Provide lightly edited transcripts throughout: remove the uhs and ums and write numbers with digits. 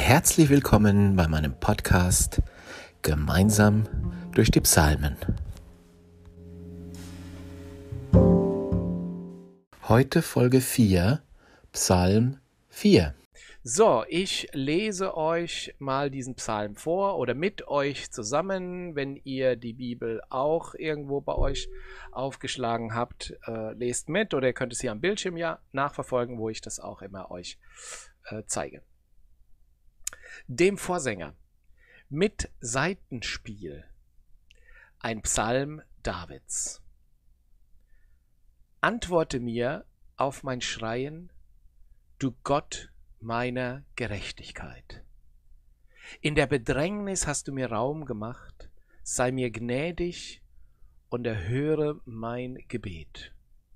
Herzlich willkommen bei meinem Podcast Gemeinsam durch die Psalmen. Heute Folge 4, Psalm 4. So, ich lese euch mal diesen Psalm vor oder mit euch zusammen. Wenn ihr die Bibel auch irgendwo bei euch aufgeschlagen habt, lest mit, oder ihr könnt es hier am Bildschirm ja nachverfolgen, wo ich das auch immer euch zeige. Dem Vorsänger mit Saitenspiel, ein Psalm Davids. Antworte mir auf mein Schreien, du Gott meiner Gerechtigkeit. In der Bedrängnis hast du mir Raum gemacht, sei mir gnädig und erhöre mein Gebet.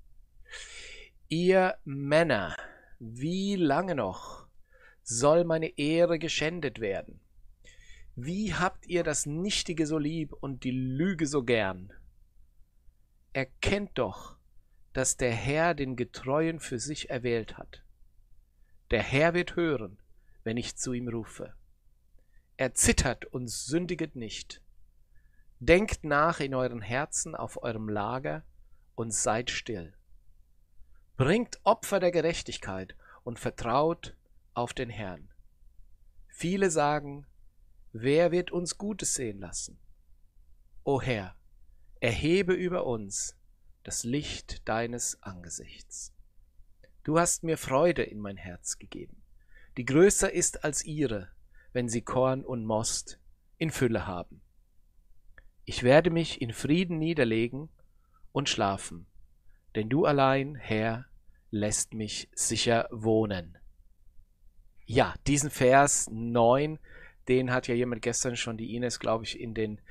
Ihr Männer, wie lange noch soll meine Ehre geschändet werden? Wie habt ihr das Nichtige so lieb und die Lüge so gern? Erkennt doch, dass der Herr den Getreuen für sich erwählt hat. Der Herr wird hören, wenn ich zu ihm rufe. Er zittert und sündiget nicht. Denkt nach in euren Herzen auf eurem Lager und seid still. Bringt Opfer der Gerechtigkeit und vertraut auf den Herrn. Viele sagen, wer wird uns Gutes sehen lassen? O Herr, erhebe über uns das Licht deines Angesichts. Du hast mir Freude in mein Herz gegeben, die größer ist als ihre, wenn sie Korn und Most in Fülle haben. Ich werde mich in Frieden niederlegen und schlafen, denn du allein, Herr, lässt mich sicher wohnen. Ja, diesen Vers 9, den hat ja jemand gestern schon, die Ines, glaube ich, in den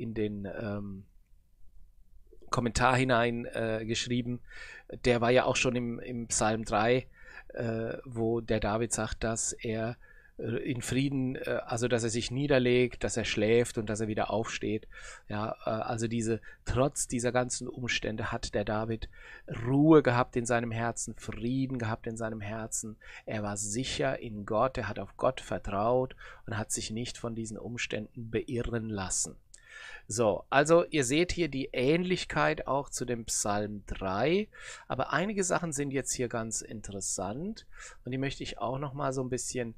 Kommentar hinein geschrieben. Der war ja auch schon im Psalm 3, wo der David sagt, dass er in Frieden, also dass er sich niederlegt, dass er schläft und dass er wieder aufsteht. Ja, also trotz dieser ganzen Umstände hat der David Ruhe gehabt in seinem Herzen, Frieden gehabt in seinem Herzen. Er war sicher in Gott, er hat auf Gott vertraut und hat sich nicht von diesen Umständen beirren lassen. So, also ihr seht hier die Ähnlichkeit auch zu dem Psalm 3, aber einige Sachen sind jetzt hier ganz interessant und die möchte ich auch noch mal so ein bisschen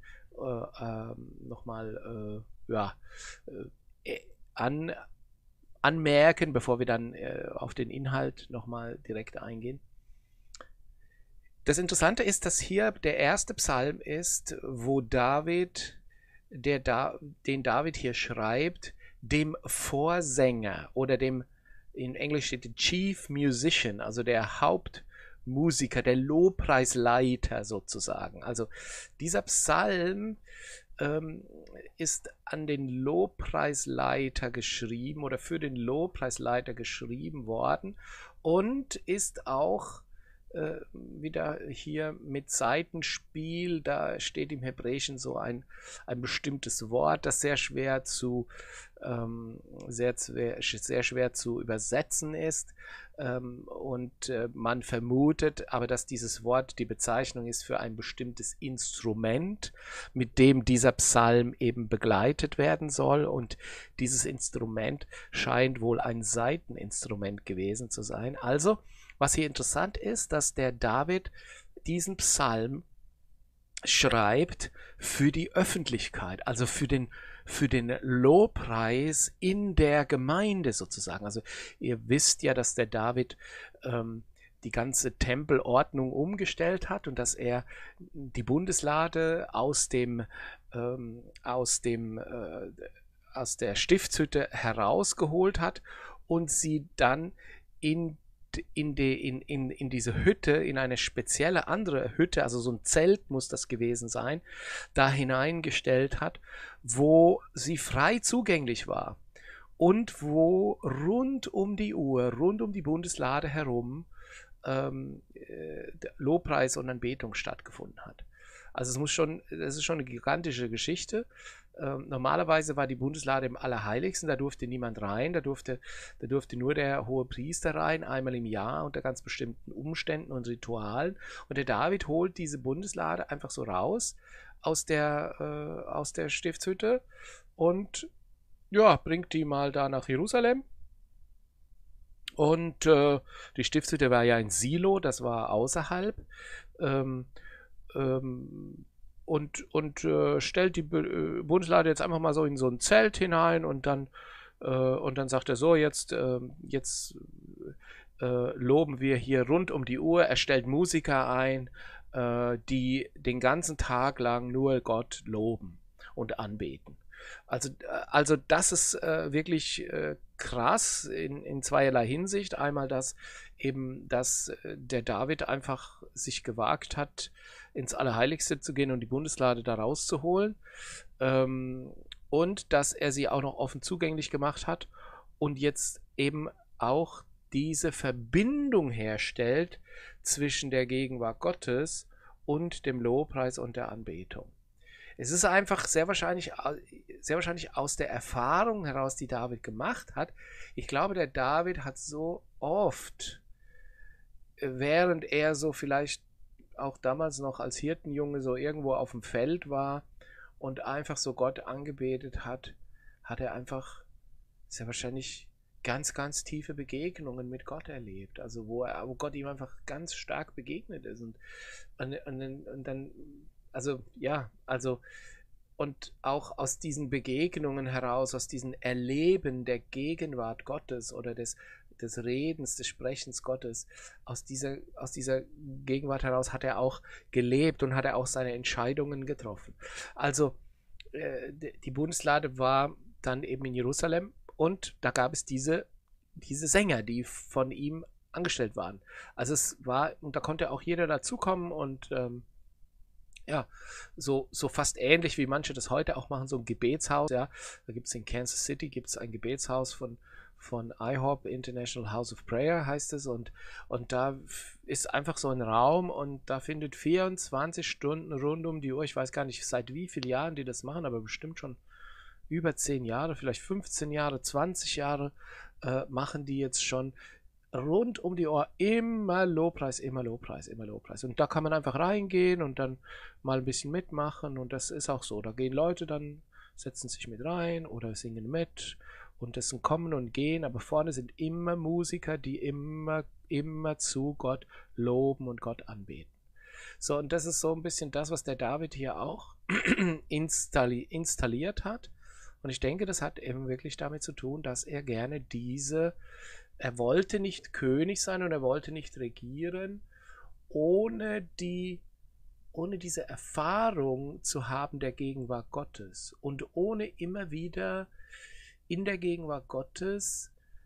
anmerken, bevor wir dann auf den Inhalt noch mal direkt eingehen. Das Interessante ist, dass hier der erste Psalm ist, wo den David hier schreibt, dem Vorsänger oder dem, in Englisch steht Chief Musician, also der Hauptmusiker, der Lobpreisleiter sozusagen. Also dieser Psalm ist an den Lobpreisleiter geschrieben oder für den Lobpreisleiter geschrieben worden und ist auch wieder hier mit Saitenspiel, da steht im Hebräischen so ein bestimmtes Wort, das sehr schwer zu übersetzen ist und man vermutet aber, dass dieses Wort die Bezeichnung ist für ein bestimmtes Instrument, mit dem dieser Psalm eben begleitet werden soll, und dieses Instrument scheint wohl ein Saiteninstrument gewesen zu sein. Also was hier interessant ist, dass der David diesen Psalm schreibt für die Öffentlichkeit, also für den Lobpreis in der Gemeinde sozusagen. Also ihr wisst ja, dass der David die ganze Tempelordnung umgestellt hat und dass er die Bundeslade aus der Stiftshütte herausgeholt hat und sie dann in diese Hütte, in eine spezielle andere Hütte, also so ein Zelt muss das gewesen sein, da hineingestellt hat, wo sie frei zugänglich war und wo rund um die Uhr, rund um die Bundeslade herum Lobpreis und Anbetung stattgefunden hat. Also es ist schon eine gigantische Geschichte. Normalerweise war die Bundeslade im Allerheiligsten, da durfte niemand rein, da durfte nur der hohe Priester rein, einmal im Jahr unter ganz bestimmten Umständen und Ritualen. Und der David holt diese Bundeslade einfach so raus aus der Stiftshütte und ja, bringt die mal da nach Jerusalem. Und die Stiftshütte war ja ein Silo, das war außerhalb. Ähm, ähm, und stellt die Bundeslade jetzt einfach mal so in so ein Zelt hinein und dann sagt er so, jetzt loben wir hier rund um die Uhr. Er stellt Musiker ein, die den ganzen Tag lang nur Gott loben und anbeten. Also das ist wirklich krass in zweierlei Hinsicht. Einmal, dass der David einfach sich gewagt hat, ins Allerheiligste zu gehen und die Bundeslade da rauszuholen. Und dass er sie auch noch offen zugänglich gemacht hat und jetzt eben auch diese Verbindung herstellt zwischen der Gegenwart Gottes und dem Lobpreis und der Anbetung. Es ist einfach sehr wahrscheinlich aus der Erfahrung heraus, die David gemacht hat. Ich glaube, der David hat so oft, während er so vielleicht auch damals noch als Hirtenjunge so irgendwo auf dem Feld war und einfach so Gott angebetet hat, hat er einfach sehr wahrscheinlich ganz, ganz tiefe Begegnungen mit Gott erlebt. Also wo Gott ihm einfach ganz stark begegnet ist. Und dann, also ja, also und auch aus diesen Begegnungen heraus, aus diesem Erleben der Gegenwart Gottes oder des Redens, des Sprechens Gottes, aus dieser Gegenwart heraus hat er auch gelebt und hat er auch seine Entscheidungen getroffen. Also die Bundeslade war dann eben in Jerusalem und da gab es diese Sänger, die von ihm angestellt waren. Also es war, und da konnte auch jeder dazukommen und ja, so fast ähnlich wie manche das heute auch machen, so ein Gebetshaus, ja. Da gibt es in Kansas City gibt's ein Gebetshaus von IHOP, International House of Prayer heißt es, und da ist einfach so ein Raum und da findet 24 Stunden rund um die Uhr, ich weiß gar nicht seit wie vielen Jahren die das machen, aber bestimmt schon über 10 Jahre, vielleicht 15 Jahre, 20 Jahre machen die jetzt schon rund um die Uhr immer Lobpreis, immer Lobpreis, immer Lobpreis. Und da kann man einfach reingehen und dann mal ein bisschen mitmachen und das ist auch so. Da gehen Leute dann, setzen sich mit rein oder singen mit und das sind Kommen und Gehen, aber vorne sind immer Musiker, die immer zu Gott loben und Gott anbeten. So, und das ist so ein bisschen das, was der David hier auch installiert hat. Und ich denke, das hat eben wirklich damit zu tun, dass er gerne er wollte nicht König sein und er wollte nicht regieren, ohne diese Erfahrung zu haben der Gegenwart Gottes und ohne immer wieder in der Gegenwart Gottes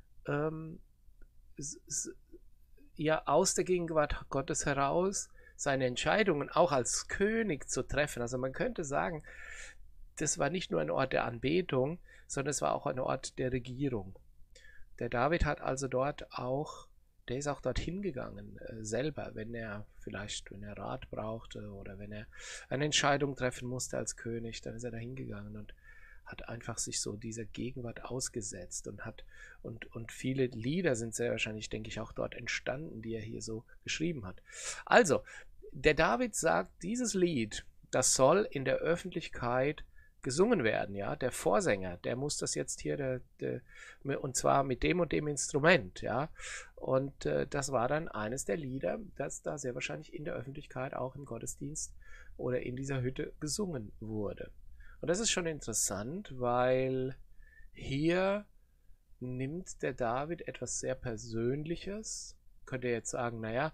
ja aus der Gegenwart Gottes heraus seine Entscheidungen auch als König zu treffen. Also man könnte sagen, das war nicht nur ein Ort der Anbetung, sondern es war auch ein Ort der Regierung. Der David hat also der ist auch dorthin gegangen, selber, wenn er Rat brauchte oder wenn er eine Entscheidung treffen musste als König, dann ist er da hingegangen und hat einfach sich so dieser Gegenwart ausgesetzt und viele Lieder sind sehr wahrscheinlich, denke ich, auch dort entstanden, die er hier so geschrieben hat. Also, der David sagt, dieses Lied, das soll in der Öffentlichkeit gesungen werden, ja, der Vorsänger, der muss das jetzt hier, und zwar mit dem und dem Instrument, ja, und das war dann eines der Lieder, das da sehr wahrscheinlich in der Öffentlichkeit auch im Gottesdienst oder in dieser Hütte gesungen wurde. Und das ist schon interessant, weil hier nimmt der David etwas sehr Persönliches, könnte jetzt sagen, naja,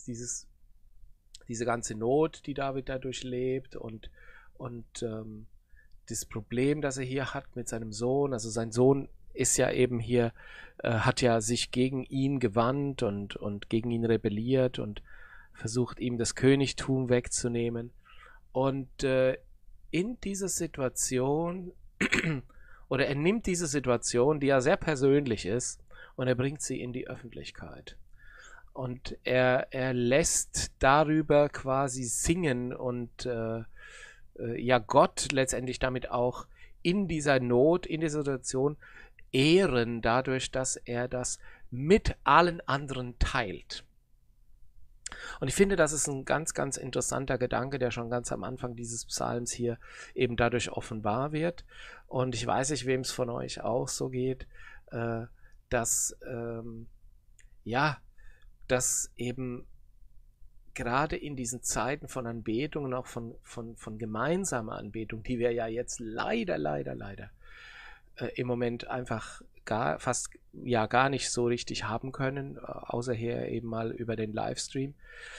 diese ganze Not, die David da durchlebt und das Problem, das er hier hat mit seinem Sohn, also sein Sohn ist ja eben hier, hat ja sich gegen ihn gewandt und gegen ihn rebelliert und versucht ihm das Königtum wegzunehmen. Und in dieser Situation, oder er nimmt diese Situation, die ja sehr persönlich ist, und er bringt sie in die Öffentlichkeit. Und er lässt darüber quasi singen und ja Gott letztendlich damit auch in dieser Not, in dieser Situation ehren, dadurch, dass er das mit allen anderen teilt. Und ich finde, das ist ein ganz, ganz interessanter Gedanke, der schon ganz am Anfang dieses Psalms hier eben dadurch offenbar wird. Und ich weiß nicht, wem es von euch auch so geht, äh, dass ja, dass eben gerade in diesen Zeiten von Anbetung und auch von gemeinsamer Anbetung, die wir ja jetzt leider im Moment einfach fast ja gar nicht so richtig haben können, außer hier eben mal über den Livestream,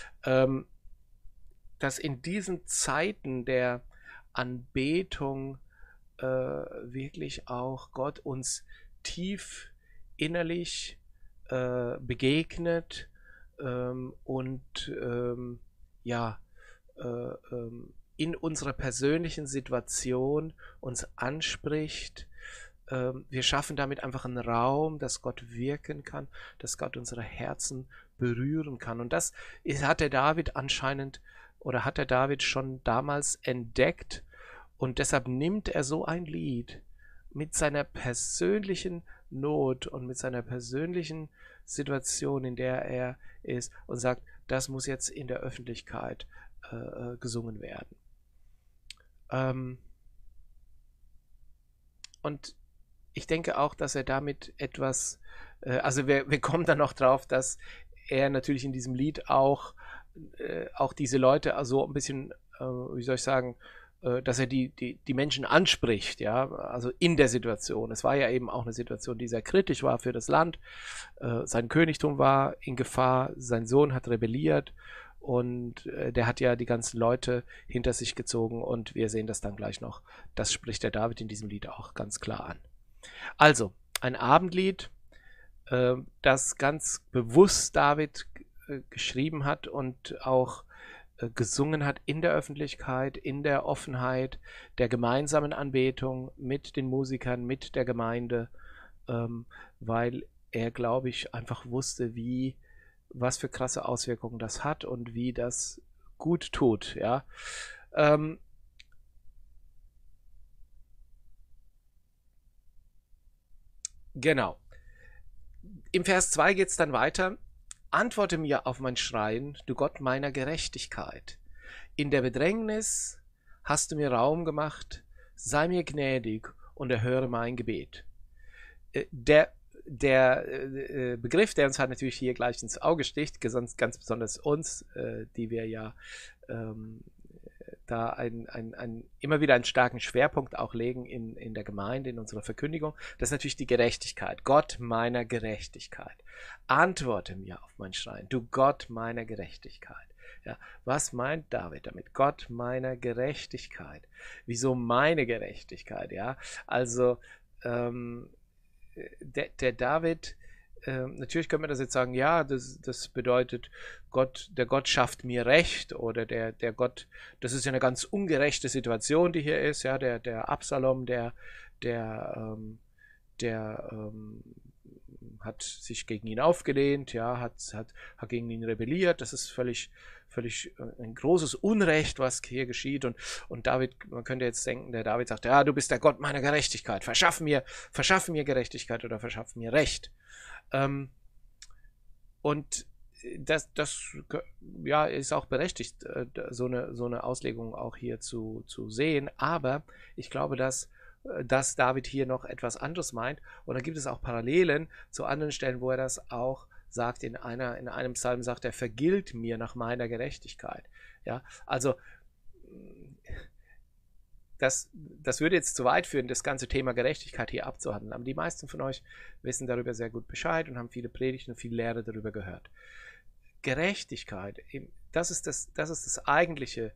dass in diesen Zeiten der Anbetung wirklich auch Gott uns tief innerlich begegnet und ja, in unserer persönlichen Situation uns anspricht. Wir schaffen damit einfach einen Raum, dass Gott wirken kann, dass Gott unsere Herzen berühren kann. Und das hat der David anscheinend oder hat der David schon damals entdeckt. Und deshalb nimmt er so ein Lied mit seiner persönlichen Not und mit seiner persönlichen Situation, in der er ist, und sagt, das muss jetzt in der Öffentlichkeit gesungen werden. Und ich denke auch, dass er damit etwas, also wir kommen dann noch drauf, dass er natürlich in diesem Lied auch diese Leute also ein bisschen, wie soll ich sagen, dass er die Menschen anspricht, ja, also in der Situation. Es war ja eben auch eine Situation, die sehr kritisch war für das Land. Sein Königtum war in Gefahr, sein Sohn hat rebelliert und der hat ja die ganzen Leute hinter sich gezogen und wir sehen das dann gleich noch. Das spricht der David in diesem Lied auch ganz klar an. Also, ein Abendlied, das ganz bewusst David geschrieben hat und auch gesungen hat in der Öffentlichkeit, in der Offenheit der gemeinsamen Anbetung mit den Musikern, mit der Gemeinde, weil er, glaube ich, einfach wusste, was für krasse Auswirkungen das hat und wie das gut tut. Ja. Genau. Im Vers 2 geht es dann weiter. Antworte mir auf mein Schreien, du Gott meiner Gerechtigkeit. In der Bedrängnis hast du mir Raum gemacht, sei mir gnädig und erhöre mein Gebet. Der Begriff, der uns halt natürlich hier gleich ins Auge sticht, ganz besonders uns, die wir ja da immer wieder einen starken Schwerpunkt auch legen in der Gemeinde, in unserer Verkündigung, das ist natürlich die Gerechtigkeit. Gott meiner Gerechtigkeit. Antworte mir auf mein Schreien, du Gott meiner Gerechtigkeit. Ja, was meint David damit? Gott meiner Gerechtigkeit. Wieso meine Gerechtigkeit? Ja, also der David, natürlich können wir das jetzt sagen, ja, das bedeutet, der Gott schafft mir Recht oder der Gott, das ist ja eine ganz ungerechte Situation, die hier ist, ja, der Absalom, der hat sich gegen ihn aufgelehnt, ja, hat gegen ihn rebelliert, das ist völlig ein großes Unrecht, was hier geschieht und David, man könnte jetzt denken, der David sagt, ja, du bist der Gott meiner Gerechtigkeit, verschaff mir Gerechtigkeit oder verschaff mir Recht. Und das ja, ist auch berechtigt, so eine Auslegung auch hier zu sehen, aber ich glaube, dass David hier noch etwas anderes meint und da gibt es auch Parallelen zu anderen Stellen, wo er das auch sagt, in einem Psalm sagt er, vergilt mir nach meiner Gerechtigkeit. Ja, also das würde jetzt zu weit führen, das ganze Thema Gerechtigkeit hier abzuhandeln. Aber die meisten von euch wissen darüber sehr gut Bescheid und haben viele Predigten und viel Lehre darüber gehört. Gerechtigkeit, das ist das eigentliche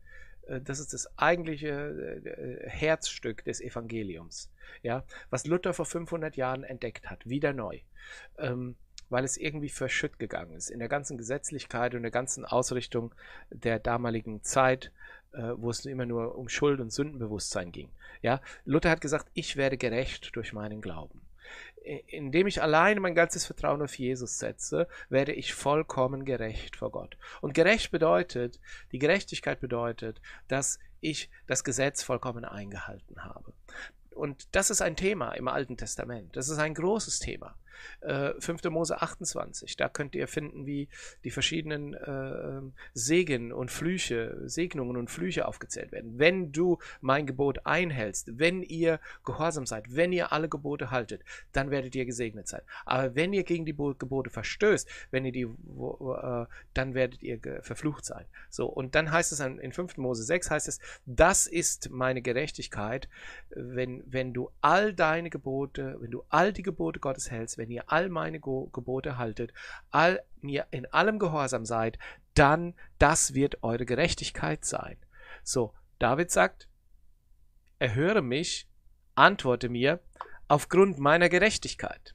Herzstück des Evangeliums. Ja, was Luther vor 500 Jahren entdeckt hat, wieder neu. Weil es irgendwie verschütt gegangen ist in der ganzen Gesetzlichkeit und der ganzen Ausrichtung der damaligen Zeit, wo es immer nur um Schuld und Sündenbewusstsein ging. Ja, Luther hat gesagt, ich werde gerecht durch meinen Glauben. Indem ich alleine mein ganzes Vertrauen auf Jesus setze, werde ich vollkommen gerecht vor Gott. Und gerecht bedeutet, die Gerechtigkeit bedeutet, dass ich das Gesetz vollkommen eingehalten habe. Und das ist ein Thema im Alten Testament. Das ist ein großes Thema. 5. Mose 28, da könnt ihr finden, wie die verschiedenen Segnungen und Flüche aufgezählt werden. Wenn du mein Gebot einhältst, wenn ihr gehorsam seid, wenn ihr alle Gebote haltet, dann werdet ihr gesegnet sein. Aber wenn ihr gegen die Gebote verstößt, dann werdet ihr verflucht sein. So, und dann heißt es in 5. Mose 6, heißt es, das ist meine Gerechtigkeit, wenn du all die Gebote Gottes hältst, wenn ihr all meine Gebote haltet, mir in allem gehorsam seid, dann das wird eure Gerechtigkeit sein. So, David sagt, erhöre mich, antworte mir aufgrund meiner Gerechtigkeit.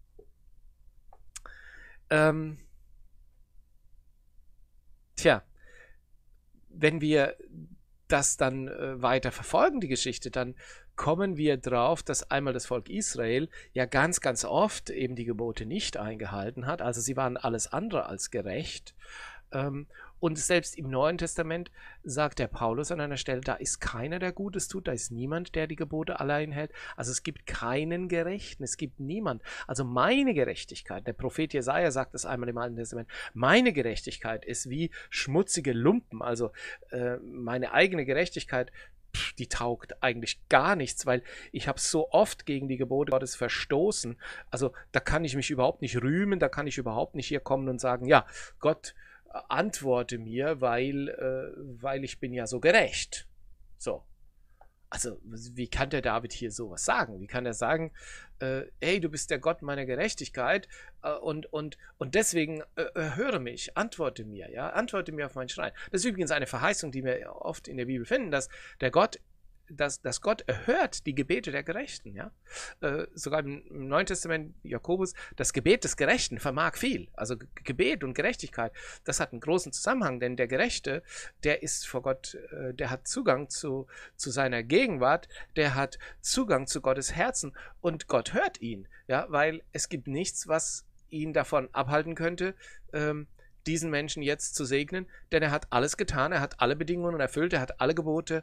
Wenn wir das dann weiter verfolgen, die Geschichte, dann kommen wir drauf, dass einmal das Volk Israel ja ganz, ganz oft eben die Gebote nicht eingehalten hat. Also sie waren alles andere als gerecht. Und selbst im Neuen Testament sagt der Paulus an einer Stelle, da ist keiner, der Gutes tut, da ist niemand, der die Gebote allein hält. Also es gibt keinen Gerechten, es gibt niemand. Also meine Gerechtigkeit, der Prophet Jesaja sagt das einmal im Alten Testament, meine Gerechtigkeit ist wie schmutzige Lumpen. Also meine eigene Gerechtigkeit, die taugt eigentlich gar nichts, weil ich habe so oft gegen die Gebote Gottes verstoßen. Also da kann ich mich überhaupt nicht rühmen, da kann ich überhaupt nicht hier kommen und sagen, ja, Gott, antworte mir, weil ich bin ja so gerecht. So. Also, wie kann der David hier sowas sagen? Wie kann er sagen, hey, du bist der Gott meiner Gerechtigkeit und deswegen höre mich, antworte mir, ja, antworte mir auf meinen Schreien. Das ist übrigens eine Verheißung, die wir oft in der Bibel finden, dass Gott erhört die Gebete der Gerechten, ja. Sogar im Neuen Testament, Jakobus, das Gebet des Gerechten vermag viel. Also Gebet und Gerechtigkeit, das hat einen großen Zusammenhang, denn der Gerechte, der ist vor Gott, der hat Zugang zu seiner Gegenwart, der hat Zugang zu Gottes Herzen und Gott hört ihn, ja, weil es gibt nichts, was ihn davon abhalten könnte, diesen Menschen jetzt zu segnen, denn er hat alles getan, er hat alle Bedingungen erfüllt, er hat alle Gebote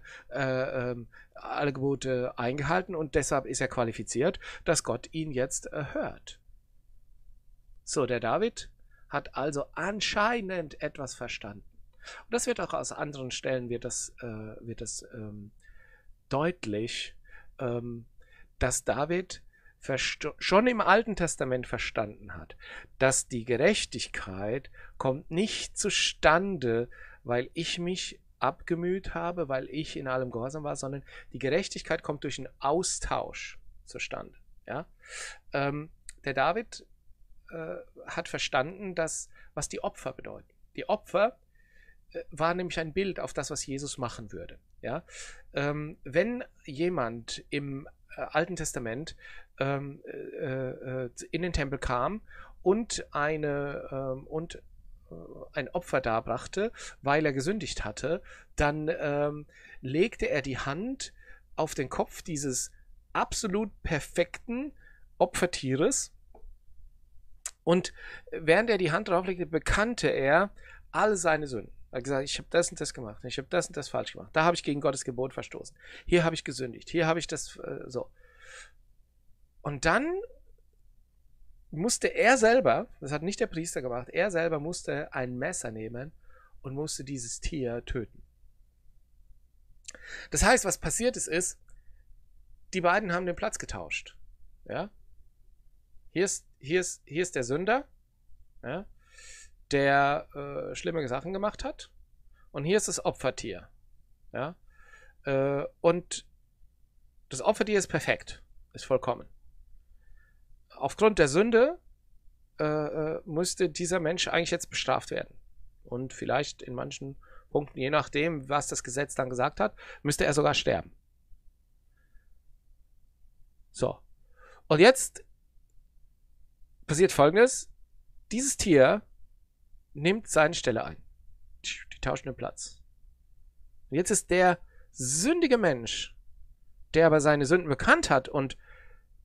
eingehalten und deshalb ist er qualifiziert, dass Gott ihn jetzt hört. So, der David hat also anscheinend etwas verstanden. Und das wird auch aus anderen Stellen deutlich, dass David schon im Alten Testament verstanden hat, dass die Gerechtigkeit kommt nicht zustande, weil ich mich abgemüht habe, weil ich in allem gehorsam war, sondern die Gerechtigkeit kommt durch einen Austausch zustande. Ja? Der David hat verstanden, was die Opfer bedeuten. Die Opfer war nämlich ein Bild auf das, was Jesus machen würde. Ja? Wenn jemand im Alten Testament in den Tempel kam und ein Opfer darbrachte, weil er gesündigt hatte, dann legte er die Hand auf den Kopf dieses absolut perfekten Opfertieres und während er die Hand drauflegte, bekannte er all seine Sünden. Er hat gesagt, ich habe das und das gemacht, ich habe das und das falsch gemacht, da habe ich gegen Gottes Gebot verstoßen, hier habe ich gesündigt, hier habe ich das so. Und dann musste er selber, das hat nicht der Priester gemacht, er selber musste ein Messer nehmen und musste dieses Tier töten. Das heißt, was passiert ist, die beiden haben den Platz getauscht. Ja? Hier ist der Sünder, ja, der schlimme Sachen gemacht hat, und hier ist das Opfertier. Ja? Und das Opfertier ist perfekt, ist vollkommen. Aufgrund der Sünde musste dieser Mensch eigentlich jetzt bestraft werden. Und vielleicht in manchen Punkten, je nachdem, was das Gesetz dann gesagt hat, müsste er sogar sterben. So. Und jetzt passiert Folgendes. Dieses Tier nimmt seine Stelle ein. Die tauschen den Platz. Und jetzt ist der sündige Mensch, der aber seine Sünden bekannt hat und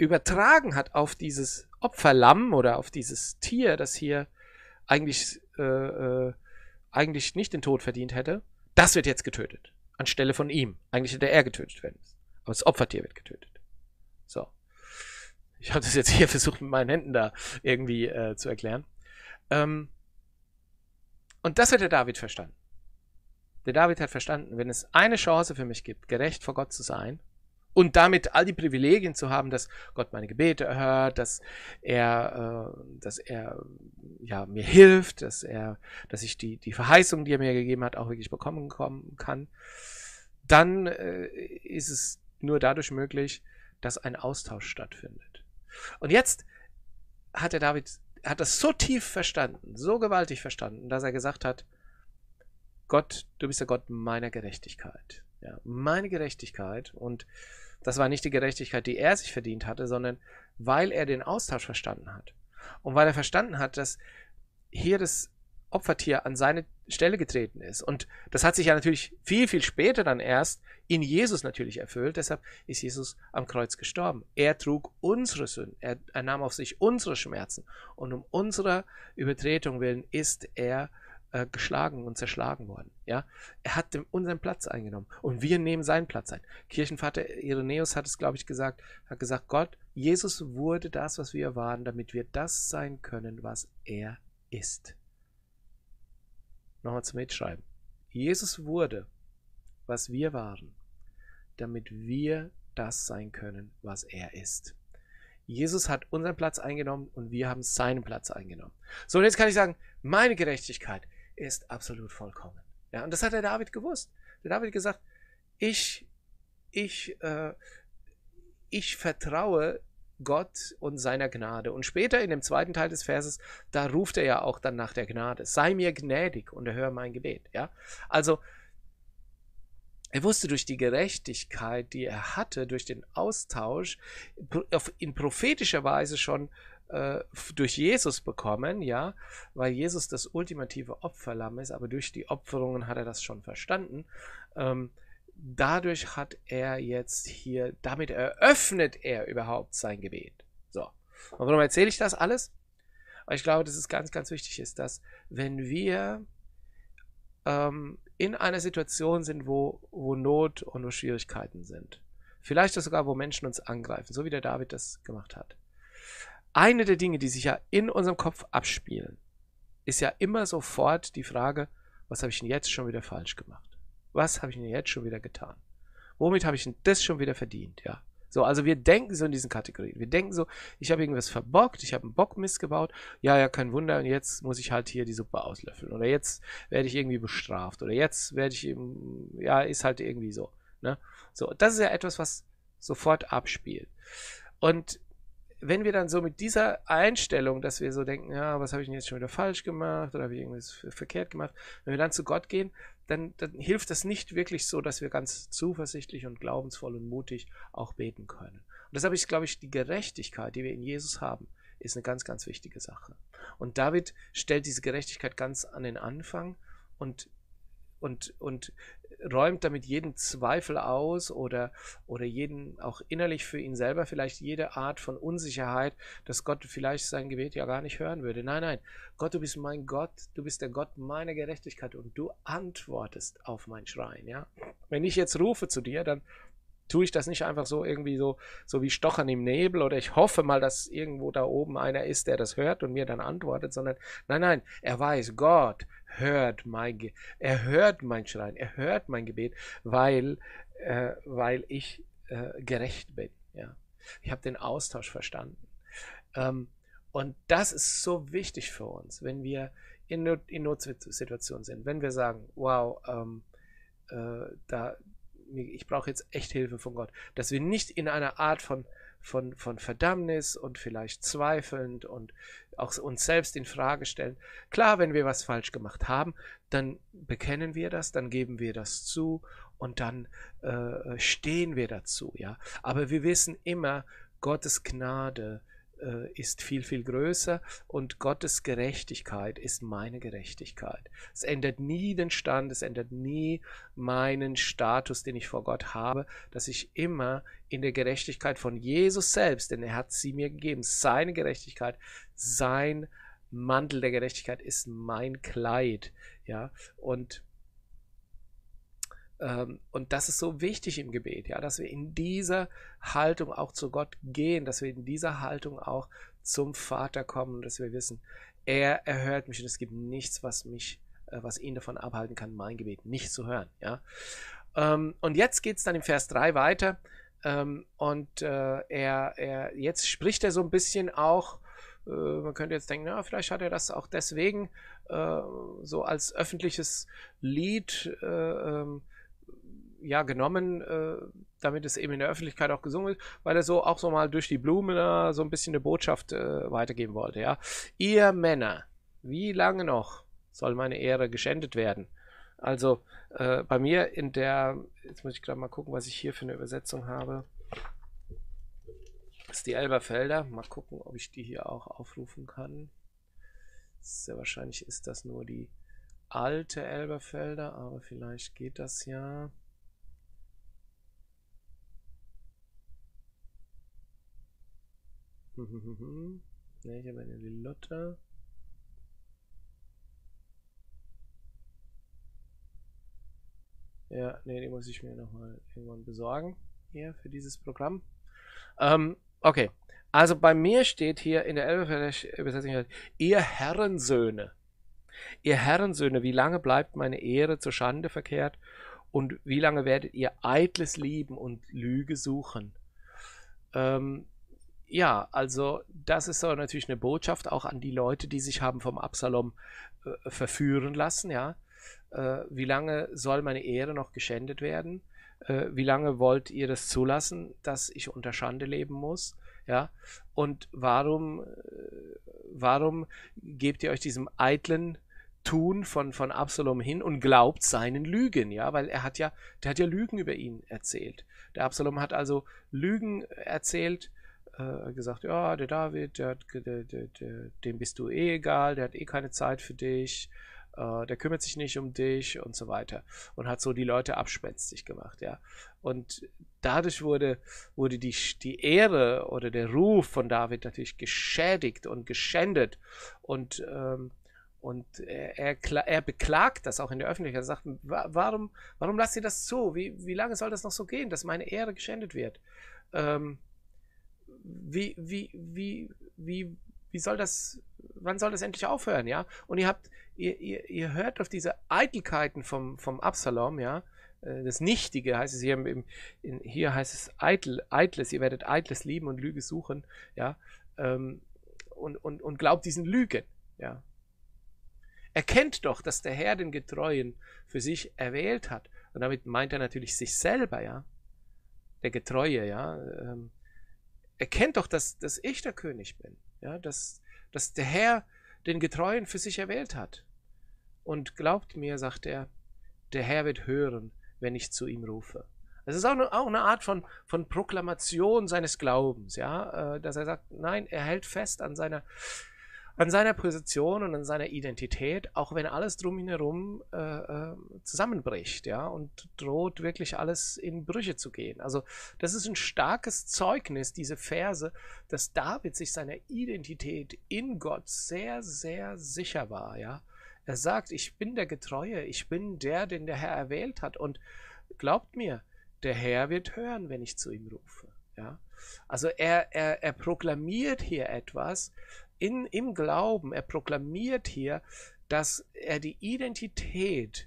übertragen hat auf dieses Opferlamm oder auf dieses Tier, das hier eigentlich nicht den Tod verdient hätte, das wird jetzt getötet. Anstelle von ihm. Eigentlich hätte er getötet werden müssen. Aber das Opfertier wird getötet. So. Ich habe das jetzt hier versucht, mit meinen Händen da irgendwie zu erklären. Und das hat der David verstanden. Der David hat verstanden, wenn es eine Chance für mich gibt, gerecht vor Gott zu sein und damit all die Privilegien zu haben, dass Gott meine Gebete erhört, dass er ja, mir hilft, dass ich die Verheißung, die er mir gegeben hat, auch wirklich bekommen kann, dann ist es nur dadurch möglich, dass ein Austausch stattfindet. Und jetzt hat der David das so tief verstanden, so gewaltig verstanden, dass er gesagt hat, Gott, du bist der Gott meiner Gerechtigkeit. Ja, meine Gerechtigkeit. Und das war nicht die Gerechtigkeit, die er sich verdient hatte, sondern weil er den Austausch verstanden hat. Und weil er verstanden hat, dass hier das Opfertier an seine Stelle getreten ist. Und das hat sich ja natürlich viel, viel später dann erst in Jesus natürlich erfüllt. Deshalb ist Jesus am Kreuz gestorben. Er trug unsere Sünden. Er nahm auf sich unsere Schmerzen. Und um unserer Übertretung willen ist er geschlagen und zerschlagen worden. Ja? Er hat unseren Platz eingenommen und wir nehmen seinen Platz ein. Kirchenvater Irenäus hat es, glaube ich, gesagt, Gott, Jesus wurde das, was wir waren, damit wir das sein können, was er ist. Nochmal zum Mitschreiben. Jesus wurde, was wir waren, damit wir das sein können, was er ist. Jesus hat unseren Platz eingenommen und wir haben seinen Platz eingenommen. So, und jetzt kann ich sagen, meine Gerechtigkeit ist absolut vollkommen. Ja, und das hat der David gewusst. Der David hat gesagt, ich vertraue Gott und seiner Gnade. Und später in dem zweiten Teil des Verses, da ruft er ja auch dann nach der Gnade. Sei mir gnädig und erhöre mein Gebet. Ja? Also, er wusste durch die Gerechtigkeit, die er hatte, durch den Austausch, in prophetischer Weise schon durch Jesus bekommen, ja, weil Jesus das ultimative Opferlamm ist, aber durch die Opferungen hat er das schon verstanden. Dadurch hat er jetzt hier, damit eröffnet er überhaupt sein Gebet. So. Und warum erzähle ich das alles? Weil ich glaube, dass es ganz, ganz wichtig ist, dass wenn wir in einer Situation sind, wo Not und wo Schwierigkeiten sind, vielleicht sogar, wo Menschen uns angreifen, so wie der David das gemacht hat. Eine der Dinge, die sich ja in unserem Kopf abspielen, ist ja immer sofort die Frage, was habe ich denn jetzt schon wieder falsch gemacht? Was habe ich denn jetzt schon wieder getan? Womit habe ich denn das schon wieder verdient? Ja. So, also wir denken so in diesen Kategorien. Wir denken so, ich habe irgendwas verbockt, ich habe einen Bock missgebaut, ja, kein Wunder, und jetzt muss ich halt hier die Suppe auslöffeln. Oder jetzt werde ich irgendwie bestraft. Oder jetzt werde ich eben, ja, ist halt irgendwie so. Ne? So, das ist ja etwas, was sofort abspielt. Und wenn wir dann so mit dieser Einstellung, dass wir so denken, ja, was habe ich denn jetzt schon wieder falsch gemacht oder habe ich irgendwas verkehrt gemacht, wenn wir dann zu Gott gehen, dann hilft das nicht wirklich so, dass wir ganz zuversichtlich und glaubensvoll und mutig auch beten können. Und deshalb ist, glaube ich, die Gerechtigkeit, die wir in Jesus haben, ist eine ganz, ganz wichtige Sache. Und David stellt diese Gerechtigkeit ganz an den Anfang und räumt damit jeden Zweifel aus oder jeden auch innerlich für ihn selber vielleicht jede Art von Unsicherheit, dass Gott vielleicht sein Gebet ja gar nicht hören würde. Nein, nein, Gott, du bist mein Gott, du bist der Gott meiner Gerechtigkeit und du antwortest auf mein Schreien. Ja? Wenn ich jetzt rufe zu dir, dann tue ich das nicht einfach so irgendwie so wie Stochern im Nebel oder ich hoffe mal, dass irgendwo da oben einer ist, der das hört und mir dann antwortet, sondern nein, er weiß, Gott hört mein Schreien, er hört mein Gebet, weil ich gerecht bin. Ja. Ich habe den Austausch verstanden. Und das ist so wichtig für uns, wenn wir in Notsituationen sind, wenn wir sagen, wow, ich brauche jetzt echt Hilfe von Gott, dass wir nicht in einer Art von Verdammnis und vielleicht zweifelnd und auch uns selbst in Frage stellen. Klar, wenn wir was falsch gemacht haben, dann bekennen wir das, dann geben wir das zu und dann stehen wir dazu. Ja? Aber wir wissen immer, Gottes Gnade ist viel, viel größer und Gottes Gerechtigkeit ist meine Gerechtigkeit. Es ändert nie den Stand, es ändert nie meinen Status, den ich vor Gott habe, dass ich immer in der Gerechtigkeit von Jesus selbst, denn er hat sie mir gegeben, seine Gerechtigkeit, sein Mantel der Gerechtigkeit ist mein Kleid, ja, und das ist so wichtig im Gebet, ja, dass wir in dieser Haltung auch zu Gott gehen, dass wir in dieser Haltung auch zum Vater kommen, dass wir wissen, er erhört mich und es gibt nichts, was ihn davon abhalten kann, mein Gebet nicht zu hören, ja. Und jetzt geht es dann im Vers 3 weiter jetzt spricht er so ein bisschen auch, man könnte jetzt denken, na, vielleicht hat er das auch deswegen so als öffentliches Lied genommen, damit es eben in der Öffentlichkeit auch gesungen wird, weil er so auch so mal durch die Blume so ein bisschen eine Botschaft weitergeben wollte. Ja? Ihr Männer, wie lange noch soll meine Ehre geschändet werden? Also bei mir jetzt muss ich gerade mal gucken, was ich hier für eine Übersetzung habe. Das ist die Elberfelder. Mal gucken, ob ich die hier auch aufrufen kann. Sehr wahrscheinlich ist das nur die alte Elberfelder, aber vielleicht geht das ja. Ne, ich habe eine Lillotte. Ja, ne, die muss ich mir nochmal irgendwann besorgen hier für dieses Programm. Okay, also bei mir steht hier in der Elberfelder Übersetzung, ihr Herrensöhne, wie lange bleibt meine Ehre zur Schande verkehrt und wie lange werdet ihr Eitles lieben und Lüge suchen? Ja, also das ist so natürlich eine Botschaft auch an die Leute, die sich haben vom Absalom verführen lassen, ja. Wie lange soll meine Ehre noch geschändet werden? Wie lange wollt ihr das zulassen, dass ich unter Schande leben muss? Ja, und warum gebt ihr euch diesem eitlen Tun von Absalom hin und glaubt seinen Lügen? Ja, weil der hat ja Lügen über ihn erzählt. Der Absalom hat also Lügen erzählt, gesagt, ja, der David, dem bist du eh egal, der hat eh keine Zeit für dich, der kümmert sich nicht um dich und so weiter und hat so die Leute abspenstig gemacht, ja. Und dadurch wurde die Ehre oder der Ruf von David natürlich geschädigt und geschändet und er beklagt das auch in der Öffentlichkeit. Er sagt, warum lasst ihr das zu? Wie lange soll das noch so gehen, dass meine Ehre geschändet wird? Wie soll das, wann soll das endlich aufhören, ja? Und ihr hört auf diese Eitelkeiten vom Absalom, ja? Das Nichtige heißt es hier, hier heißt es Eitles, ihr werdet Eitles lieben und Lüge suchen, ja? Und glaubt diesen Lügen, ja? Erkennt doch, dass der Herr den Getreuen für sich erwählt hat. Und damit meint er natürlich sich selber, ja? Der Getreue, ja? Erkennt doch, dass ich der König bin, ja? Dass der Herr den Getreuen für sich erwählt hat. Und glaubt mir, sagt er, der Herr wird hören, wenn ich zu ihm rufe. Das ist auch eine Art von Proklamation seines Glaubens, ja? Dass er sagt, nein, er hält fest an seiner Position und an seiner Identität, auch wenn alles drum ihn herum zusammenbricht, ja, und droht wirklich alles in Brüche zu gehen. Also das ist ein starkes Zeugnis, diese Verse, dass David sich seiner Identität in Gott sehr, sehr sicher war, ja. Er sagt, ich bin der Getreue, ich bin der, den der Herr erwählt hat und glaubt mir, der Herr wird hören, wenn ich zu ihm rufe, ja. Also er proklamiert hier etwas, im Glauben, er proklamiert hier, dass er die Identität,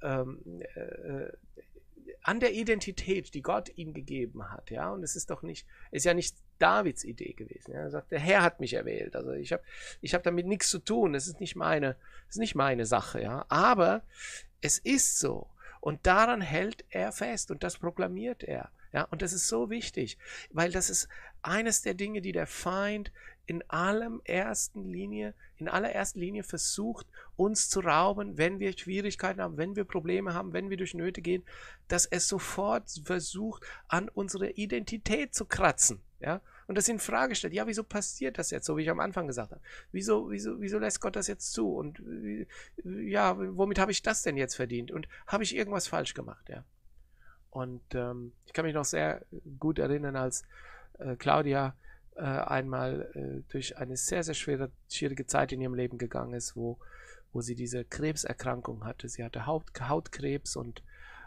an der Identität, die Gott ihm gegeben hat, ja, und es ist ja nicht Davids Idee gewesen. Ja? Er sagt, der Herr hat mich erwählt, also ich hab damit nichts zu tun, das ist nicht meine Sache, ja, aber es ist so und daran hält er fest und das proklamiert er, ja, und das ist so wichtig, weil das ist eines der Dinge, die der Feind in allererster Linie versucht, uns zu rauben, wenn wir Schwierigkeiten haben, wenn wir Probleme haben, wenn wir durch Nöte gehen, dass es sofort versucht, an unsere Identität zu kratzen, ja, und das in Frage stellt. Ja, wieso passiert das jetzt, so wie ich am Anfang gesagt habe? Wieso lässt Gott das jetzt zu? Und ja, womit habe ich das denn jetzt verdient? Und habe ich irgendwas falsch gemacht? Ja. Und ich kann mich noch sehr gut erinnern, als Claudia einmal durch eine sehr, sehr schwierige Zeit in ihrem Leben gegangen ist, wo sie diese Krebserkrankung hatte. Sie hatte Hautkrebs und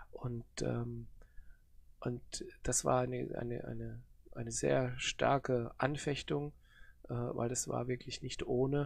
das war eine sehr starke Anfechtung, weil das war wirklich nicht ohne.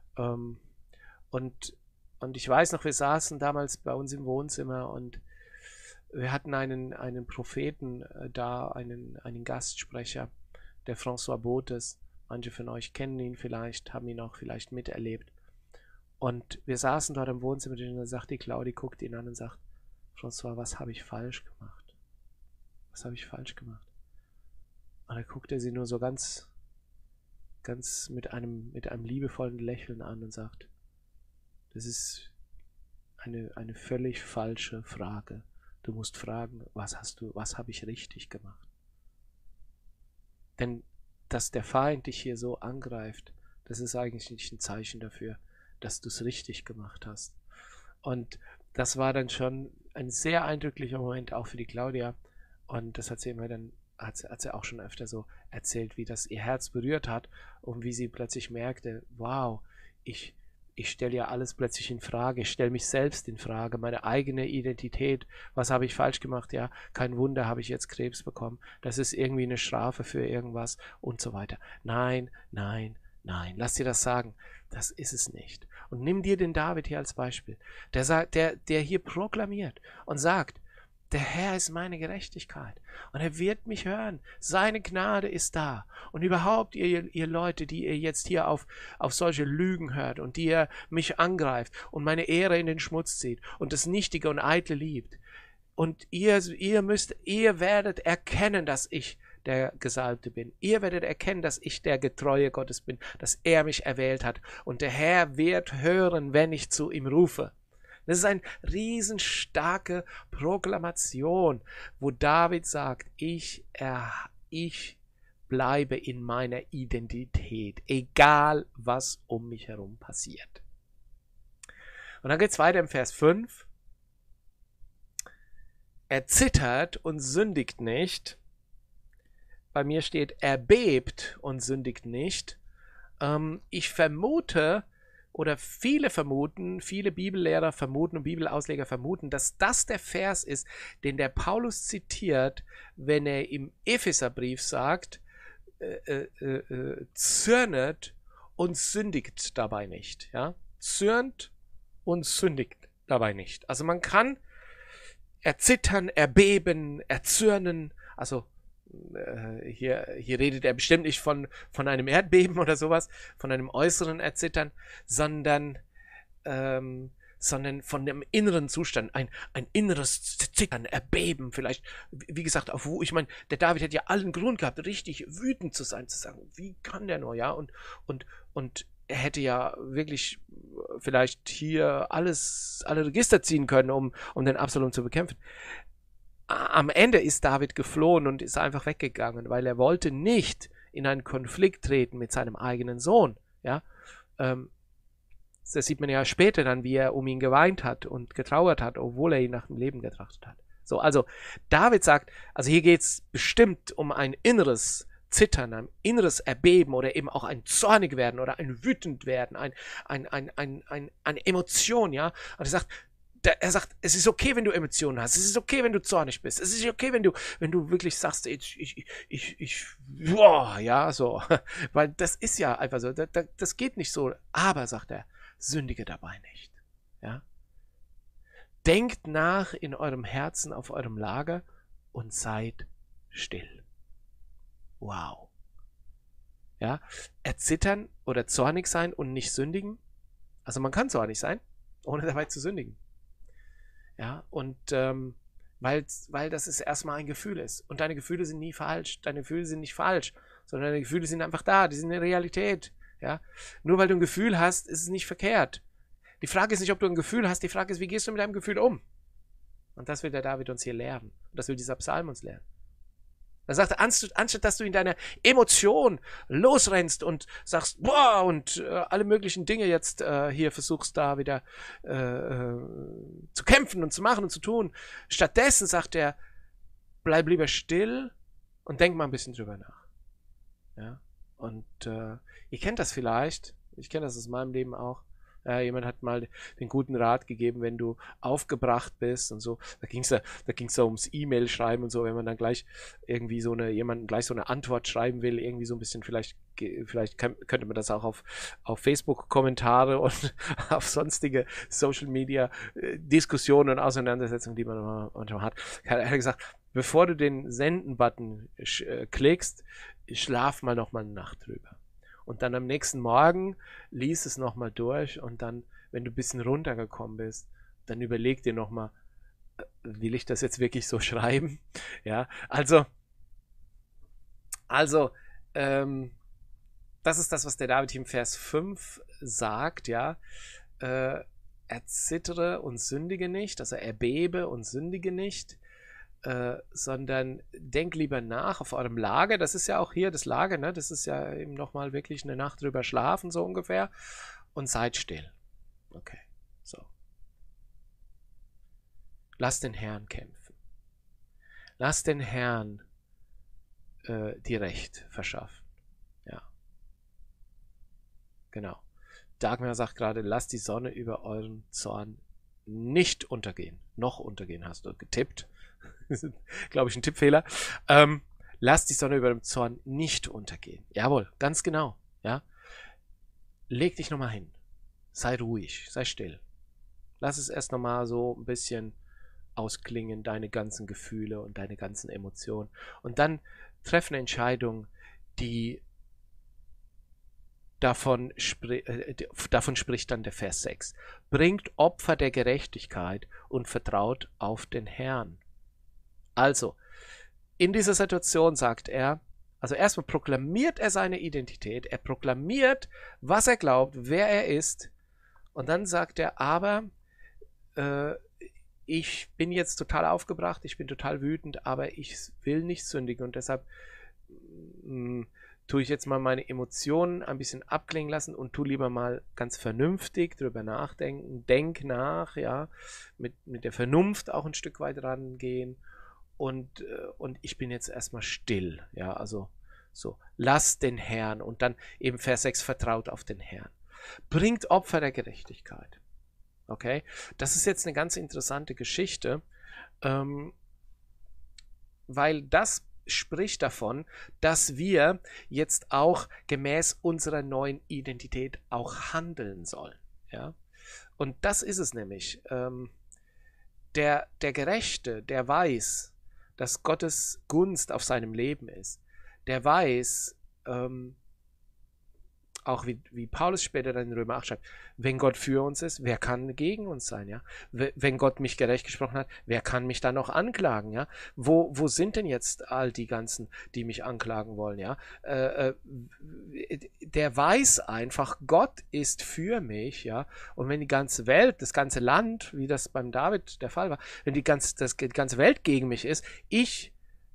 Und ich weiß noch, wir saßen damals bei uns im Wohnzimmer und wir hatten einen Propheten da, einen Gastsprecher, der François Botes. Manche von euch kennen ihn vielleicht, haben ihn auch vielleicht miterlebt. Und wir saßen dort im Wohnzimmer und dann sagt die Claudia, guckt ihn an und sagt, François, was habe ich falsch gemacht? Was habe ich falsch gemacht? Und dann guckt er sie nur so ganz mit einem liebevollen Lächeln an und sagt, das ist eine völlig falsche Frage. Du musst fragen, was habe ich richtig gemacht? Denn dass der Feind dich hier so angreift, das ist eigentlich nicht ein Zeichen dafür, dass du es richtig gemacht hast. Und das war dann schon ein sehr eindrücklicher Moment auch für die Claudia. Und das hat sie auch schon öfter so erzählt, wie das ihr Herz berührt hat und wie sie plötzlich merkte, wow, ich stelle ja alles plötzlich in Frage, ich stelle mich selbst in Frage, meine eigene Identität, was habe ich falsch gemacht, ja, kein Wunder habe ich jetzt Krebs bekommen, das ist irgendwie eine Strafe für irgendwas und so weiter. Nein, nein, nein, lass dir das sagen, das ist es nicht. Und nimm dir den David hier als Beispiel, der hier proklamiert und sagt, der Herr ist meine Gerechtigkeit und er wird mich hören. Seine Gnade ist da. Und überhaupt, ihr Leute, die ihr jetzt hier auf solche Lügen hört und die ihr mich angreift und meine Ehre in den Schmutz zieht und das Nichtige und Eitle liebt. Und ihr werdet erkennen, dass ich der Gesalbte bin. Ihr werdet erkennen, dass ich der Getreue Gottes bin, dass er mich erwählt hat. Und der Herr wird hören, wenn ich zu ihm rufe. Das ist eine riesenstarke Proklamation, wo David sagt, ich bleibe in meiner Identität, egal was um mich herum passiert. Und dann geht es weiter im Vers 5. Er zittert und sündigt nicht. Bei mir steht, er bebt und sündigt nicht. Ich vermute, oder viele Bibellehrer vermuten und Bibelausleger vermuten, dass das der Vers ist, den der Paulus zitiert, wenn er im Epheserbrief sagt, zürnet und sündigt dabei nicht. Ja? Zürnt und sündigt dabei nicht. Also man kann erzittern, erbeben, erzürnen, also hier redet er bestimmt nicht von einem Erdbeben oder sowas, von einem äußeren Erzittern, sondern von dem inneren Zustand, ein inneres Zittern, Erbeben, vielleicht, wie gesagt, ich meine, der David hat ja allen Grund gehabt, richtig wütend zu sein, zu sagen, wie kann der nur, ja, und er hätte ja wirklich vielleicht hier alle Register ziehen können, um den Absalom zu bekämpfen. Am Ende ist David geflohen und ist einfach weggegangen, weil er wollte nicht in einen Konflikt treten mit seinem eigenen Sohn. Ja? Das sieht man ja später dann, wie er um ihn geweint hat und getrauert hat, obwohl er ihn nach dem Leben getrachtet hat. So, also David sagt, also hier geht es bestimmt um ein inneres Zittern, ein inneres Erbeben oder eben auch ein zornig werden oder ein wütend werden, eine Emotion, ja. Und er sagt, es ist okay, wenn du Emotionen hast. Es ist okay, wenn du zornig bist. Es ist okay, wenn du wirklich sagst, ja, so. Weil das ist ja einfach so. Das geht nicht so. Aber, sagt er, sündige dabei nicht. Ja? Denkt nach in eurem Herzen auf eurem Lager und seid still. Wow. Ja? Erzittern oder zornig sein und nicht sündigen. Also man kann zornig sein, ohne dabei zu sündigen. Ja, und weil das ist erstmal ein Gefühl ist. Und deine Gefühle sind nie falsch. Deine Gefühle sind nicht falsch, sondern deine Gefühle sind einfach da. Die sind eine Realität. Ja? Nur weil du ein Gefühl hast, ist es nicht verkehrt. Die Frage ist nicht, ob du ein Gefühl hast. Die Frage ist, wie gehst du mit deinem Gefühl um? Und das will der David uns hier lehren. Und das will dieser Psalm uns lehren. Dann sagt er, anstatt dass du in deiner Emotion losrennst und sagst, boah, und alle möglichen Dinge jetzt hier versuchst da wieder zu kämpfen und zu machen und zu tun. Stattdessen sagt er, bleib lieber still und denk mal ein bisschen drüber nach. Ja? Und ihr kennt das vielleicht, ich kenne das aus meinem Leben auch. Jemand hat mal den guten Rat gegeben, wenn du aufgebracht bist und so. Da ging es ja ums E-Mail-Schreiben und so, wenn man dann gleich irgendwie jemanden gleich so eine Antwort schreiben will, irgendwie so ein bisschen, vielleicht könnte man das auch auf Facebook-Kommentare und auf sonstige Social-Media-Diskussionen und Auseinandersetzungen, die man manchmal hat. Er hat gesagt, bevor du den Senden-Button klickst, schlaf mal noch mal eine Nacht drüber. Und dann am nächsten Morgen lies es nochmal durch und dann, wenn du ein bisschen runtergekommen bist, dann überleg dir nochmal, will ich das jetzt wirklich so schreiben? Ja, also, das ist das, was der David hier im Vers 5 sagt, ja. Er zittere und sündige nicht, also er bebe und sündige nicht, sondern denk lieber nach auf eurem Lager. Das ist ja auch hier das Lager, ne? Das ist ja eben nochmal wirklich eine Nacht drüber schlafen, so ungefähr. Und seid still. Okay, so. Lass den Herrn kämpfen. Lass den Herrn dir Recht verschaffen. Ja. Genau. Dagmar sagt gerade, lasst die Sonne über euren Zorn nicht untergehen. Noch untergehen, hast du getippt. Glaube ich, ein Tippfehler. Lass die Sonne über dem Zorn nicht untergehen. Jawohl, ganz genau. Ja? Leg dich nochmal hin. Sei ruhig, sei still. Lass es erst nochmal so ein bisschen ausklingen, deine ganzen Gefühle und deine ganzen Emotionen. Und dann treff eine Entscheidung, die davon spricht dann der Vers 6. Bringt Opfer der Gerechtigkeit und vertraut auf den Herrn. Also, in dieser Situation sagt er, also erstmal proklamiert er seine Identität, er proklamiert, was er glaubt, wer er ist, und dann sagt er, aber ich bin jetzt total aufgebracht, ich bin total wütend, aber ich will nicht sündigen und deshalb tue ich jetzt mal meine Emotionen ein bisschen abklingen lassen und tu lieber mal ganz vernünftig drüber nachdenken, denk nach, ja, mit der Vernunft auch ein Stück weit rangehen. Und ich bin jetzt erstmal still, ja, also so, lasst den Herrn und dann eben Vers 6, vertraut auf den Herrn. Bringt Opfer der Gerechtigkeit, okay, das ist jetzt eine ganz interessante Geschichte, weil das spricht davon, dass wir jetzt auch gemäß unserer neuen Identität auch handeln sollen, ja, und das ist es nämlich, der Gerechte, der weiß, dass Gottes Gunst auf seinem Leben ist. Der weiß, auch wie Paulus später dann in Römer 8 schreibt, wenn Gott für uns ist, wer kann gegen uns sein, ja? Wenn Gott mich gerecht gesprochen hat, wer kann mich dann noch anklagen, ja? Wo sind denn jetzt all die ganzen, die mich anklagen wollen, ja? Der weiß einfach, Gott ist für mich, ja? Und wenn die ganze Welt, das ganze Land, wie das beim David der Fall war, wenn die ganze Welt gegen mich ist, ich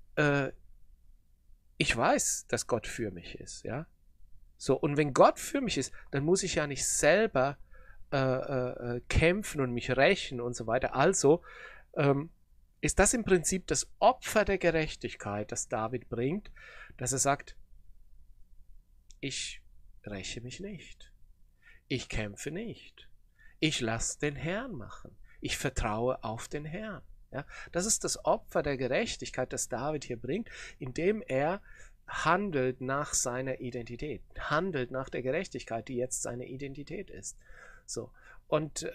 weiß, dass Gott für mich ist, ja? So, und wenn Gott für mich ist, dann muss ich ja nicht selber kämpfen und mich rächen und so weiter. Also ist das im Prinzip das Opfer der Gerechtigkeit, das David bringt, dass er sagt, ich räche mich nicht. Ich kämpfe nicht. Ich lasse den Herrn machen. Ich vertraue auf den Herrn. Ja? Das ist das Opfer der Gerechtigkeit, das David hier bringt, indem er handelt nach seiner Identität, handelt nach der Gerechtigkeit, die jetzt seine Identität ist. So. Und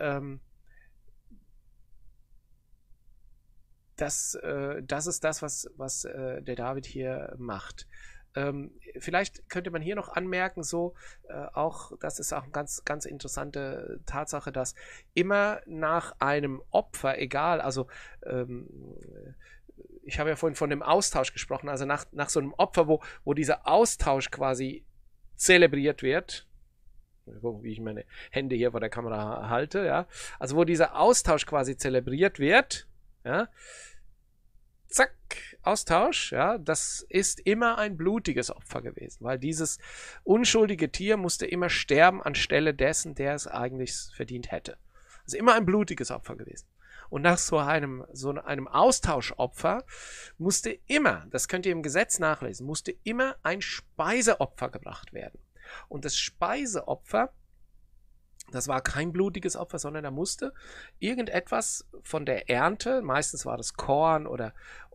das ist das, was der David hier macht. Vielleicht könnte man hier noch anmerken, so auch, das ist auch eine ganz, ganz interessante Tatsache, dass immer nach einem Opfer, egal, also ich habe ja vorhin von dem Austausch gesprochen, also nach so einem Opfer, wo dieser Austausch quasi zelebriert wird, wie ich meine Hände hier vor der Kamera halte, ja, also wo dieser Austausch quasi zelebriert wird, ja, zack, Austausch, ja, das ist immer ein blutiges Opfer gewesen, weil dieses unschuldige Tier musste immer sterben anstelle dessen, der es eigentlich verdient hätte. Also immer ein blutiges Opfer gewesen. Und nach so einem Austauschopfer musste immer, das könnt ihr im Gesetz nachlesen, musste immer ein Speiseopfer gebracht werden. Und das Speiseopfer, das war kein blutiges Opfer, sondern da musste irgendetwas von der Ernte, meistens war das Korn oder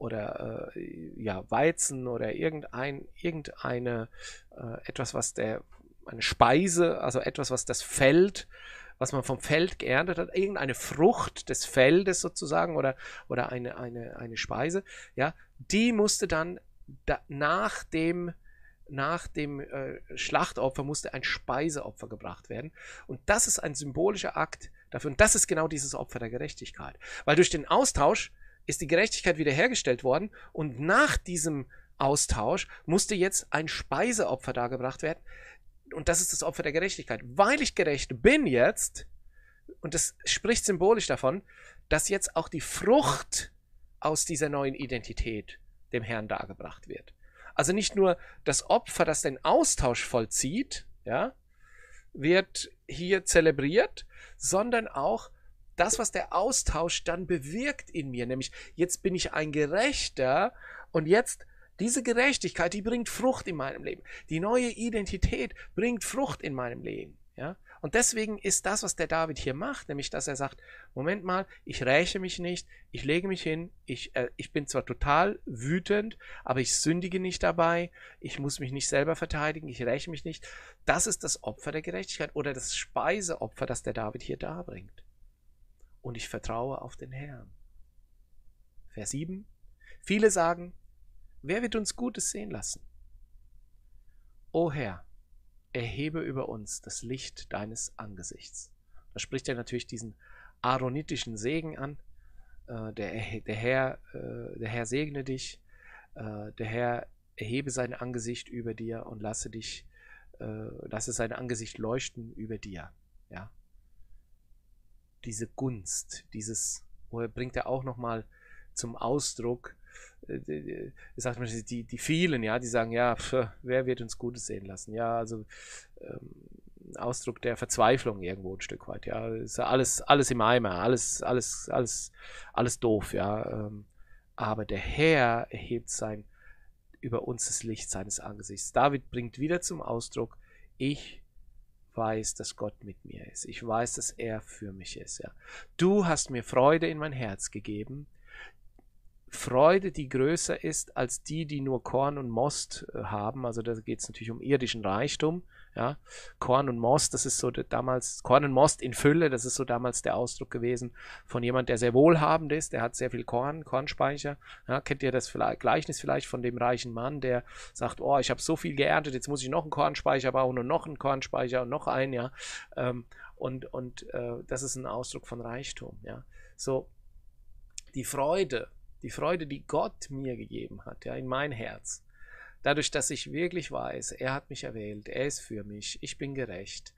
ja, Weizen oder irgendeine etwas, was eine Speise, also etwas, was das Feld, was man vom Feld geerntet hat, irgendeine Frucht des Feldes sozusagen oder eine Speise, ja, die musste dann nach dem Schlachtopfer musste ein Speiseopfer gebracht werden. Und das ist ein symbolischer Akt dafür. Und das ist genau dieses Opfer der Gerechtigkeit. Weil durch den Austausch ist die Gerechtigkeit wiederhergestellt worden und nach diesem Austausch musste jetzt ein Speiseopfer dargebracht werden. Und das ist das Opfer der Gerechtigkeit. Weil ich gerecht bin jetzt, und das spricht symbolisch davon, dass jetzt auch die Frucht aus dieser neuen Identität dem Herrn dargebracht wird. Also nicht nur das Opfer, das den Austausch vollzieht, ja, wird hier zelebriert, sondern auch das, was der Austausch dann bewirkt in mir. Nämlich, jetzt bin ich ein Gerechter und jetzt diese Gerechtigkeit, die bringt Frucht in meinem Leben. Die neue Identität bringt Frucht in meinem Leben. Ja? Und deswegen ist das, was der David hier macht, nämlich, dass er sagt, Moment mal, ich räche mich nicht, ich lege mich hin, ich bin zwar total wütend, aber ich sündige nicht dabei, ich muss mich nicht selber verteidigen, ich räche mich nicht. Das ist das Opfer der Gerechtigkeit oder das Speiseopfer, das der David hier darbringt. Und ich vertraue auf den Herrn. Vers 7. Viele sagen, wer wird uns Gutes sehen lassen? O Herr, erhebe über uns das Licht deines Angesichts. Da spricht er natürlich diesen aaronitischen Segen an. Der Herr segne dich. Der Herr erhebe sein Angesicht über dir und lasse sein Angesicht leuchten über dir. Ja. Diese Gunst, bringt er auch nochmal zum Ausdruck. Sagt man, die vielen, ja, die sagen, ja, wer wird uns Gutes sehen lassen? Ja, also Ausdruck der Verzweiflung irgendwo ein Stück weit, ja, ist ja alles im Eimer, alles doof, ja, aber der Herr erhebt über uns das Licht seines Angesichts. David bringt wieder zum Ausdruck, ich weiß, dass Gott mit mir ist. Ich weiß, dass er für mich ist, ja. Du hast mir Freude in mein Herz gegeben, Freude, die größer ist als die nur Korn und Most haben. Also da geht es natürlich um irdischen Reichtum. Ja. Korn und Most, das ist so damals, Korn und Most in Fülle, das ist so damals der Ausdruck gewesen von jemand, der sehr wohlhabend ist, der hat sehr viel Kornspeicher. Ja, kennt ihr das Gleichnis vielleicht von dem reichen Mann, der sagt, oh, ich habe so viel geerntet, jetzt muss ich noch einen Kornspeicher bauen und noch einen Kornspeicher und noch einen, ja. Das ist ein Ausdruck von Reichtum, ja. So, die Freude, die Gott mir gegeben hat, ja, in mein Herz. Dadurch, dass ich wirklich weiß, er hat mich erwählt, er ist für mich, ich bin gerecht,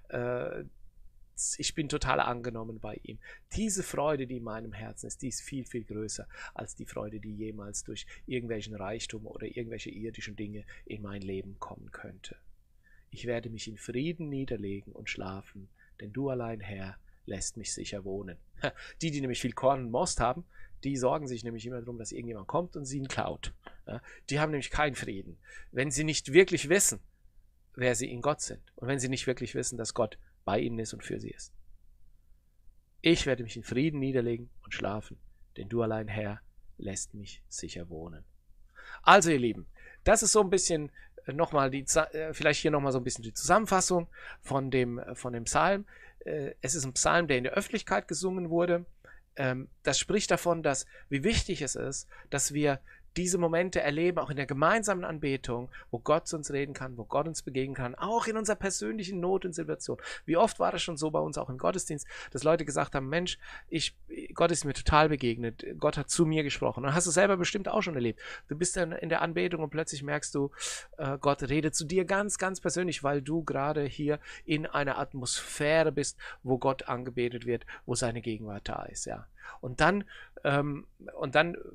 ich bin total angenommen bei ihm. Diese Freude, die in meinem Herzen ist, die ist viel, viel größer als die Freude, die jemals durch irgendwelchen Reichtum oder irgendwelche irdischen Dinge in mein Leben kommen könnte. Ich werde mich in Frieden niederlegen und schlafen, denn du allein, Herr, lässt mich sicher wohnen. Die nämlich viel Korn und Most haben, die sorgen sich nämlich immer darum, dass irgendjemand kommt und sie ihn klaut. Ja, die haben nämlich keinen Frieden, wenn sie nicht wirklich wissen, wer sie in Gott sind und wenn sie nicht wirklich wissen, dass Gott bei ihnen ist und für sie ist. Ich werde mich in Frieden niederlegen und schlafen, denn du allein, Herr, lässt mich sicher wohnen. Also ihr Lieben, das ist so ein bisschen nochmal vielleicht hier nochmal so ein bisschen die Zusammenfassung von dem Psalm. Es ist ein Psalm, der in der Öffentlichkeit gesungen wurde. Das spricht davon, wie wichtig es ist, dass wir diese Momente erleben, auch in der gemeinsamen Anbetung, wo Gott zu uns reden kann, wo Gott uns begegnen kann, auch in unserer persönlichen Not und Situation. Wie oft war das schon so bei uns auch im Gottesdienst, dass Leute gesagt haben, Mensch, Gott ist mir total begegnet, Gott hat zu mir gesprochen. Und hast du selber bestimmt auch schon erlebt. Du bist dann in der Anbetung und plötzlich merkst du, Gott redet zu dir ganz, ganz persönlich, weil du gerade hier in einer Atmosphäre bist, wo Gott angebetet wird, wo seine Gegenwart da ist. Ja. Und dann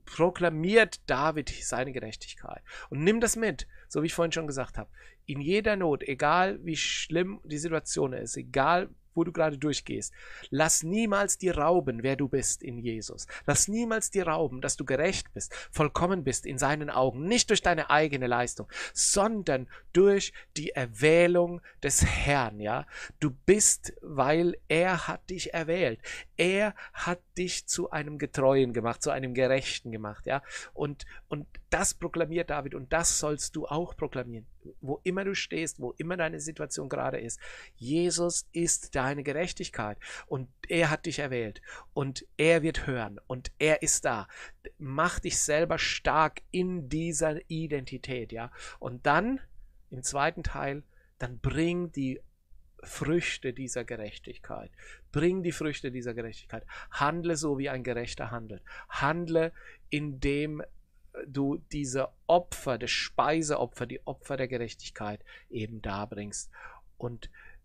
proklamiert David seine Gerechtigkeit. Und nimm das mit, so wie ich vorhin schon gesagt habe. In jeder Not, egal wie schlimm die Situation ist, egal wo du gerade durchgehst, lass niemals dir rauben, wer du bist in Jesus. Lass niemals dir rauben, dass du gerecht bist, vollkommen bist in seinen Augen. Nicht durch deine eigene Leistung, sondern durch die Erwählung des Herrn. Ja? Du bist, weil er hat dich erwählt. Er hat dich zu einem Getreuen gemacht, zu einem Gerechten gemacht. Ja? Und das proklamiert David und das sollst du auch proklamieren. Wo immer du stehst, wo immer deine Situation gerade ist. Jesus ist deine Gerechtigkeit und er hat dich erwählt und er wird hören und er ist da. Mach dich selber stark in dieser Identität. Ja? Und dann, im zweiten Teil, dann bring die Früchte dieser Gerechtigkeit. Bring die Früchte dieser Gerechtigkeit. Handle so, wie ein Gerechter handelt. Handle, indem du diese Opfer, das Speiseopfer, die Opfer der Gerechtigkeit eben darbringst. Und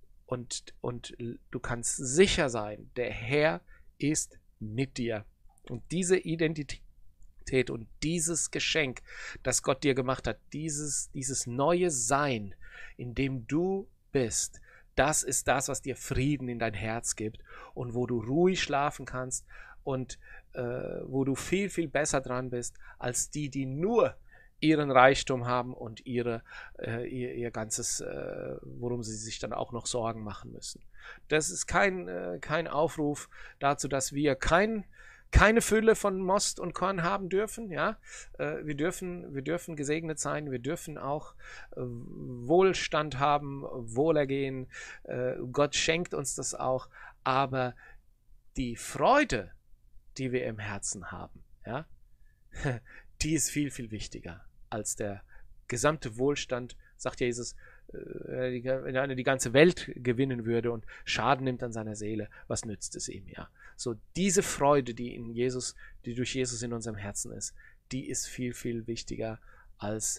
du kannst sicher sein, der Herr ist mit dir. Und diese Identität und dieses Geschenk, das Gott dir gemacht hat, dieses neue Sein, in dem du bist, das ist das, was dir Frieden in dein Herz gibt und wo du ruhig schlafen kannst und wo du viel, viel besser dran bist, als die nur ihren Reichtum haben und ihr ganzes, worum sie sich dann auch noch Sorgen machen müssen. Das ist kein Aufruf dazu, dass wir keine Fülle von Most und Korn haben dürfen. Ja? Wir dürfen gesegnet sein, wir dürfen auch Wohlstand haben, Wohlergehen. Gott schenkt uns das auch, aber die Freude, die wir im Herzen haben, ja, die ist viel, viel wichtiger als der gesamte Wohlstand, sagt Jesus, wenn einer die ganze Welt gewinnen würde und Schaden nimmt an seiner Seele, was nützt es ihm, ja? So diese Freude, die durch Jesus in unserem Herzen ist, die ist viel, viel wichtiger als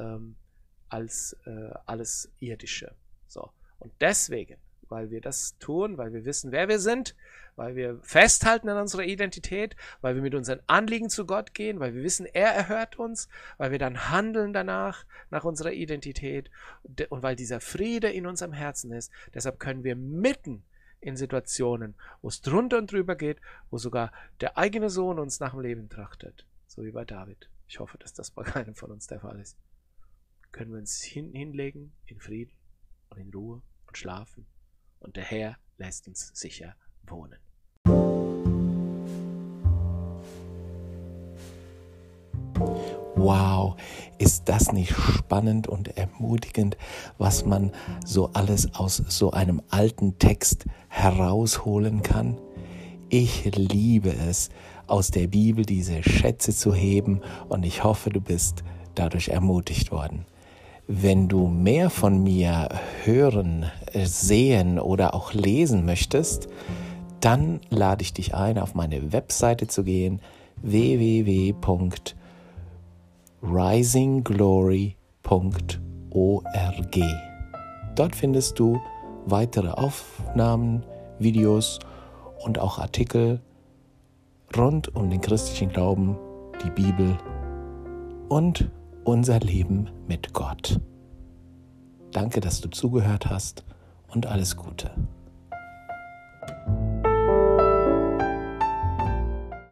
alles Irdische. So. Und deswegen, weil wir das tun, weil wir wissen, wer wir sind, weil wir festhalten an unserer Identität, weil wir mit unseren Anliegen zu Gott gehen, weil wir wissen, er erhört uns, weil wir dann handeln danach, nach unserer Identität und weil dieser Friede in unserem Herzen ist. Deshalb können wir mitten in Situationen, wo es drunter und drüber geht, wo sogar der eigene Sohn uns nach dem Leben trachtet, so wie bei David. Ich hoffe, dass das bei keinem von uns der Fall ist. Können wir uns hinlegen in Frieden und in Ruhe und schlafen und der Herr lässt uns sicher wohnen. Wow, ist das nicht spannend und ermutigend, was man so alles aus so einem alten Text herausholen kann? Ich liebe es, aus der Bibel diese Schätze zu heben und ich hoffe, du bist dadurch ermutigt worden. Wenn du mehr von mir hören, sehen oder auch lesen möchtest, dann lade ich dich ein, auf meine Webseite zu gehen, www.risingglory.org. Dort findest du weitere Aufnahmen, Videos und auch Artikel rund um den christlichen Glauben, die Bibel und unser Leben mit Gott. Danke, dass du zugehört hast und alles Gute.